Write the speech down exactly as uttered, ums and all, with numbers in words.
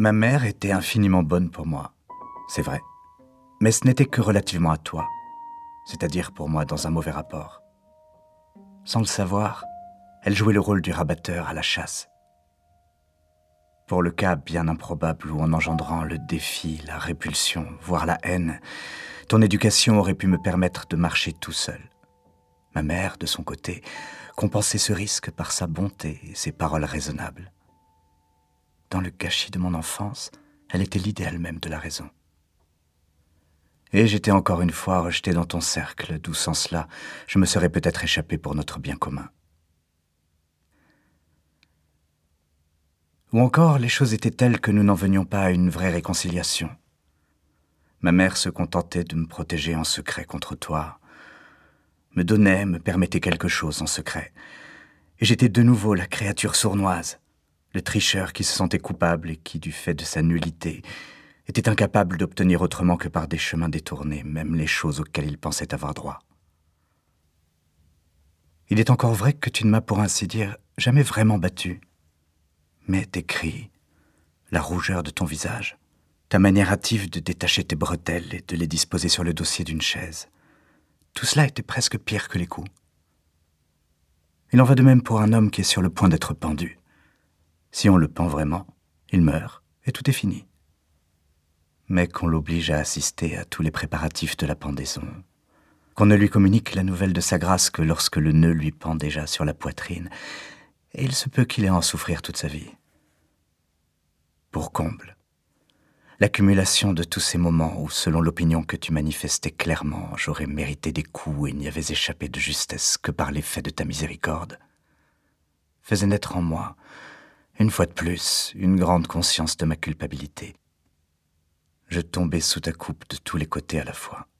Ma mère était infiniment bonne pour moi, c'est vrai. Mais ce n'était que relativement à toi, c'est-à-dire pour moi dans un mauvais rapport. Sans le savoir, elle jouait le rôle du rabatteur à la chasse. Pour le cas bien improbable où en engendrant le défi, la répulsion, voire la haine, ton éducation aurait pu me permettre de marcher tout seul. Ma mère, de son côté, compensait ce risque par sa bonté et ses paroles raisonnables. Dans le gâchis de mon enfance, elle était l'idéal même de la raison. Et j'étais encore une fois rejeté dans ton cercle, d'où sans cela, je me serais peut-être échappé pour notre bien commun. Ou encore, les choses étaient telles que nous n'en venions pas à une vraie réconciliation. Ma mère se contentait de me protéger en secret contre toi, me donnait, me permettait quelque chose en secret. Et j'étais de nouveau la créature sournoise, le tricheur qui se sentait coupable et qui, du fait de sa nullité, était incapable d'obtenir autrement que par des chemins détournés, même les choses auxquelles il pensait avoir droit. Il est encore vrai que tu ne m'as, pour ainsi dire, jamais vraiment battu. Mais tes cris, la rougeur de ton visage, ta manière hâtive de détacher tes bretelles et de les disposer sur le dossier d'une chaise, tout cela était presque pire que les coups. Il en va de même pour un homme qui est sur le point d'être pendu. Si on le pend vraiment, il meurt et tout est fini. Mais qu'on l'oblige à assister à tous les préparatifs de la pendaison, qu'on ne lui communique la nouvelle de sa grâce que lorsque le nœud lui pend déjà sur la poitrine, et il se peut qu'il ait à en souffrir toute sa vie. Pour comble, l'accumulation de tous ces moments où, selon l'opinion que tu manifestais clairement, j'aurais mérité des coups et n'y avais échappé de justesse que par l'effet de ta miséricorde, faisait naître en moi, une fois de plus, une grande conscience de ma culpabilité. Je tombais sous ta coupe de tous les côtés à la fois.